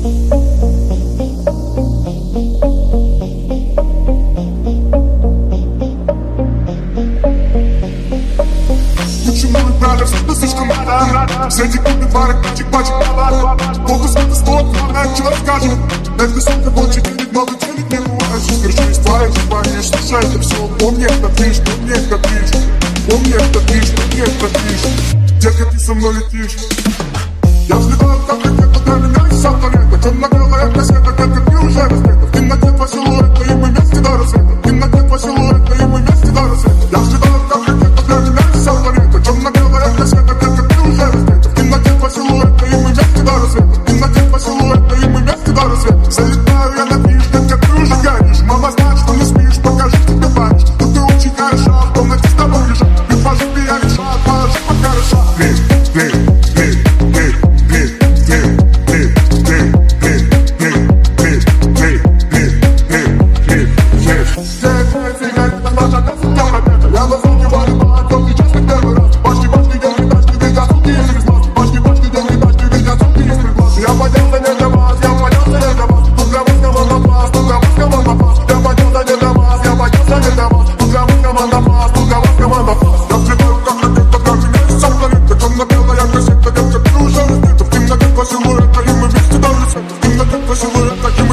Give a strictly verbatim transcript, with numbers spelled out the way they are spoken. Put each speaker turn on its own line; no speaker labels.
Среди кухни пары пачек, пачек товар. Полный света стоит, но что скажем. Это сука, больше денег, много денег не бывает. Держись, твоя компания, слушай это все. Помни, это ты, что мне это ты. Помни, это ты, что мне это ты. Детка, ты со мной летишь. Я взлетаю, как ракета, для меня и сам планета. Темно-белая кассета, детка, ты уже раздета. В темноте по силуэту, и мы вместе до рассвета. В темноте по силуэту, и мы вместе до рассвета. Я взлетаю, как ракета, для меня и сам планета. Темно-белая кассета, детка, ты уже раздета. В темноте по силуэту, и мы вместе до рассвета. В темноте по силуэту, и мы вместе до рассвета. Залетаю я на движ, детка, ты уже горишь. Мама знает, что не спишь, покажи тебе паришь. Тут ты очень хороша, в комнате с тобой лежу. Ты поживи, я решаю, положи пока хороша. Клей, клей, клей, клей, клей, клей, клей, клей, клей, клей, клей, клей, клей, клей, клей, клей. Все твои сигареты, наша касса, ракета. Я зазвониваю по оконке, честно, первый раз. Башни, башни, делай тачки, ведь отсюда есть результат. Башни, башни, делай тачки, ведь отсюда есть результат. Я поднялся не для вас, я поднялся не для вас. Тут для вас команда пас, тут для вас команда пас. Я поднялся не для вас, я поднялся не для вас. Тут для вас команда пас, тут для вас команда пас. Я взлетаю, как ракета, для меня и сам планета. Темно-белая кассета, детка, ты уже раздета. В темноте по силуэту, и мы вместе до рассвета. В темноте по силуэту, и мы